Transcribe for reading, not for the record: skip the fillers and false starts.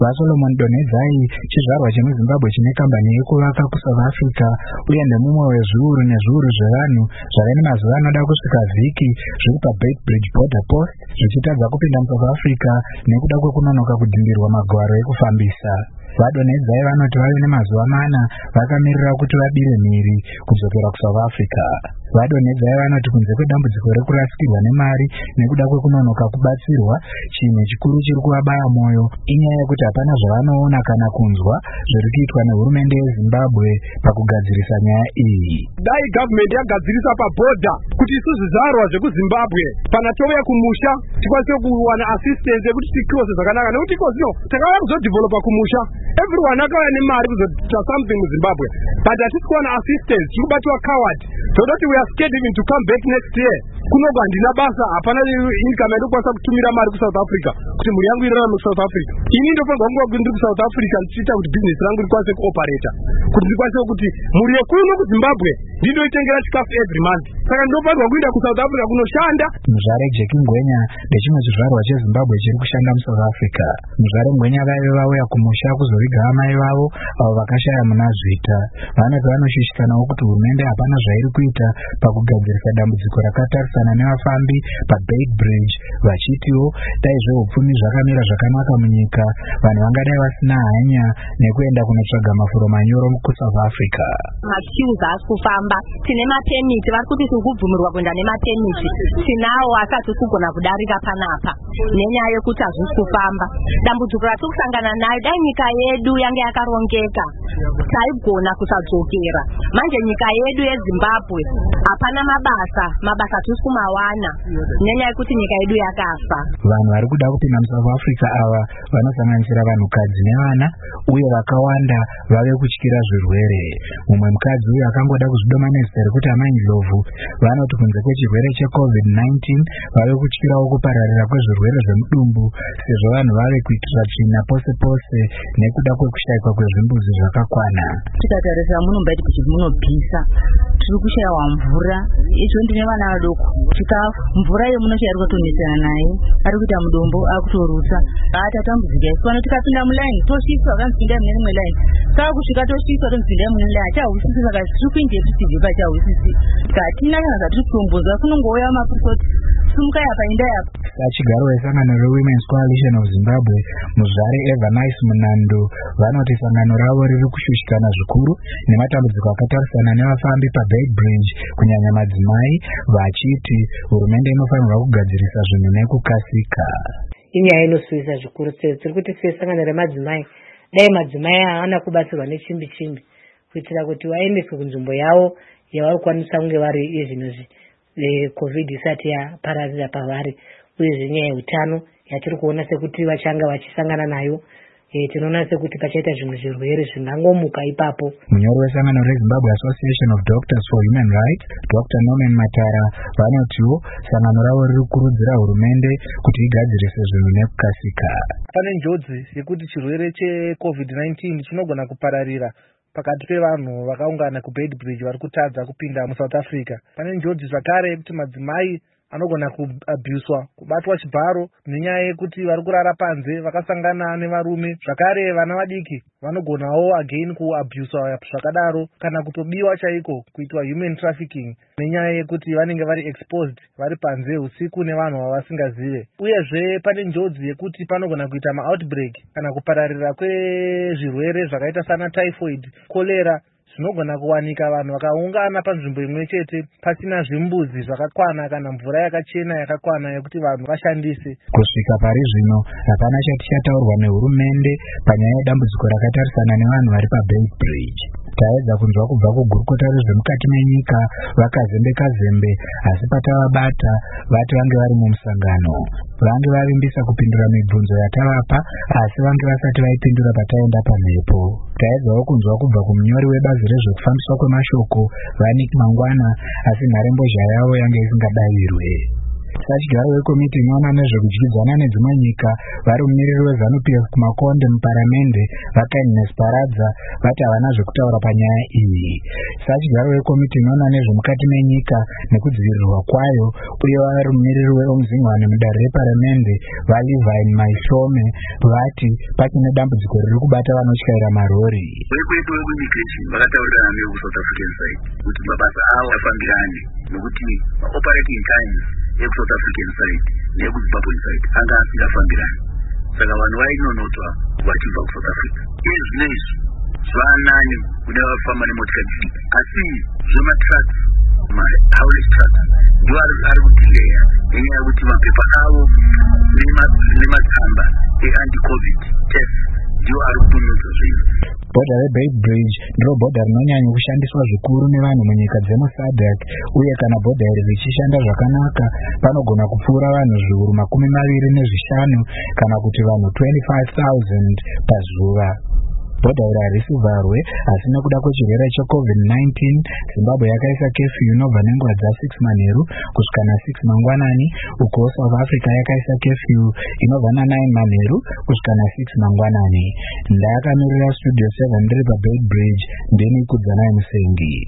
vaSolomon Donedzai chizvarwa chemuZimbabwe chine kambani yekuvaka kuSouth Africa uye nemumwe wezviuru nezviuru zvevanhu zvave nemazuva anoda kusvika vhiki zviri paBeitbridge border post zvichitadza kupinda muSouth Africa nekuda kwekunonoka kudhindirwa magwaro ekufambisa. VaDonedzai vanoti vave nemazuva 4 vakamirira kuti vabire mhiri kudzokera kuSouth Africa. VaDonedzai vanoti kunze kwedambudziko rekurasikirwa nemari nekuda kwekunonoka kubatsirwa, chinhu chikuru chiri kuvabaya mwoyo inyaya yekuti hapana zvavanoona kana kunzwa zviri kuitwa nehurumende yeZimbabwe pakugadzirisa nyaya iyi. Dai government yagadzirisa pabhodha kuti isusu zvizvarwa zvekuZimbabwe kana touya kumusha tikwanise kuwana assistance yekuti tikrose zvakanaka, nekuti iko takauya kuzodevelopa kumusha, everyone akauya nemari kuzoita something muZimbabwe, but hatisi kuwana assistance, tikubatwa coward. Todoti we are scared even to come back next year. Kunobva handina basa, hapana income yandokwanisa kutumira mari kuSouth Africa kuti mhuri yangu irarame kuSouth Africa. Ini ndofanirwa kunge kuti ndiri kuSouth Africa ndichiita kuti business rangu rikwanise kuoperata, kuti ndikwanise kuti mhuri yekuno kuZimbabwe ndindoitengera chikafu every month. Saka ndofanirwa kuenda kuSouth Africa kunoshanda. Muzvare Jeki Ngwenya ndechimwe chizvarwa cheZimbabwe chiri kushanda muSouth Africa. Muzvare Ngwenya vaive vauya kumusha kuzoviga amai vavo avo vakashaya muna Zvita. Vanoti vanoshushikanawo kuti hurumende hapana zvairi kuita pakugadzirisa dambudziko rakatarisana nevafambi paBeitbridge, vachitiwo dai zveupfumi zvakamira zvakanaka munyika vanhu vangadai vasina hanya nekuenda kunotsvaga mafuro manyoro kuSouth Africa. Maqueues asi kufamba, tine mapermit, vari kuti tikubvumirwa kuenda nemapermit, tinawo asi hatisi kugona kudarika panapa nenyaya yekuti hazvisi kufamba. Dambudziko ratiri kusangana nayo, dai nyika yedu yange yakarongeka taigona kusadzokera. Manje nyika yedu yeZimbabwe hapana mabasa hatisi kumawana nenyaya yekuti nyika yedu yakafa. Vanhu vari kuda kupinda muSouth Africa ava vanosanganisira vanhukadzi nevana uye vakawanda vave kutyira zvirwere. Mumwe mukadzi uyu akangoda kuzvidomanisa rekuti amai Ndlovu vanoti kunze kwechirwere cheCovid-19 vave kutyirawo kupararira kwezvirwere zvemudumbu sezvo vanhu vave kuitira tsvina pose pose nekuda kwekushayikwa kwezvimbuzi zvakakwana. Tikatarisa munombaiti kuti munobvisa, tiri kushayiwa mvura, izvo ndine vana vadoko, chikafu, mvura yemunoshi ari kutonesana naye, ari kuita mudombo akutorutsa, tatambudzika isu pano tikapinda mulaini tosviswa kanzipinda mune rimwe laini, saka kusvika tosviswa tonzipinda mune laini achahwisisi, saka tiri kuinje tibve pachahwisisi, katina kana zvatiri kutombozwa kunongouya mapisoti sumuka yapa inda yapa. Sachigaro wesangano reWomen's Coalition of Zimbabwe Muzvare Evanice Munando vanoti sangano ravo riri kushushikana zvikuru nematambudziko akatarisana nevafambi paBeitbridge kunyanya madzimai, vachiti hurumende inofanirwa kugadzirisa zvinhu nekukasika. Inyaya inosvisa zvikuru tiri kuti sangano remadzimai dai madzimai haana kubatsirwa nechimbi kuitira kuti vaendeswe kunzvimbo yavo yavari kukwanisa kunge vari izvinozvi COVID isati yapararira pavari, uye nyaya yeutano yatiri kuona sekuti vachanga vachisangana nayo, tinoona sekuti pachaita zvimwe zvirwere zvingangomuka ipapo. Munyori wesangano reZimbabwe Association of Doctors for Human Rights Dr. Norman Matara vanotiwo sangano ravo riri kukurudzira hurumende kuti igadzirise zvinhu nekukasika. Pane njodzi yekuti chirwere cheCovid-19 chinogona kupararira pakati pevanhu vakaungana kuBeitbridge vari kutadza kupinda muSouth Africa. Pane njodzi zvakare yekuti madzimai anogona kuabhuswa, kubatwa chibharo nenyaya yekuti vari kurara panze vakasangana nevarume. Zvakare vana vadiki vanogonawo again kuabhuswa zvakadaro kana kutobiwa chaiko, kuitwa human trafficking nenyaya yekuti vanenge vari exposed vari panze usiku nevanhu vavasingazive. Uyezve pane njodzi yekuti panogona kuita maoutbreak kana kupararira kwezvirwere zvakaita sana typhoid, cholera zvinogona kuwanika vanhu vakaungana panzvimbo imwe chete pasina zvimbuzi zvakakwana kana mvura yakachena yakakwana yekuti vanhu vashandise. Kusvika pari zvino hapana chati chataurwa nehurumende panyaya yedambudziko rakatarisana nevanhu vari paBeitbridge. Taedza kunzwa kubva kugurukota rezvemukati menyika vakazembe asi patavabata vati vange vari mumusangano. Vange vavimbisa kupindura mibvunzo yatavapa asi vange vasati vaipindura pataenda pamhepo. Taedzawo kunzwa kubva kumunyori webazi rezvekufambiswa kwemashoko Vanik Mangwana asi nharembozha yavo yange isingadavirwe. Sachigaro wekomiti inoona nezvekudyidzana nedzimwe nyika vari mumiriri weZANU-PF kumakonde muparamende vaKindness Paradza vati havana zvekutaura panyaya iyi. Sachigaro wekomiti inoona nezvemukati menyika nekudzivirirwa kwayo uye vari mumiriri weOmuzingwane mudare reparamende vaLevine Maihlome vati pachine dambudziko riri kubata vanotyaira marori. Vekwedu vekuimmigration vakataurirana neveku-South African side kuti mabasa avo afambirane nokuti operating times eku-South African side neyeku-Zimbabwe side anga asingafambirani. Saka vanhu vainonotwa vachibva ku-South Africa. Iye zvinezvi zvanani kune vafamba nemotikari diki, asi zvematraks ma-haulage trucks ndiwo ari kudhileya nenyaya yekuti mapepa avo nematsamba e-anti-covid test ndiwo ari kutonodza zvinhu. Bhodha reBeitbridge ndiro bhodha rinonyanya kushandiswa zvikuru nevanhu munyika dzemuSADC, uye kana bhodha iri richishanda zvakanaka panogona kupfuura vanhu zviuru 25 kana kuti vanhu 25,000 pazuva. Bhodha iri harisi vharwe, asi nekuda kwechirwere cheCovid-19 Zimbabwe yakaisa kefyu inobva nenguva dza6 manheru kusvika na6 mangwanani, uko South Africa yakaisa kefyu inobva na9 manheru kusvika na6 mangwanani. Ndakamirira Studio 7 ndiri paBeitbridge, ndini Kudzanai Musengi.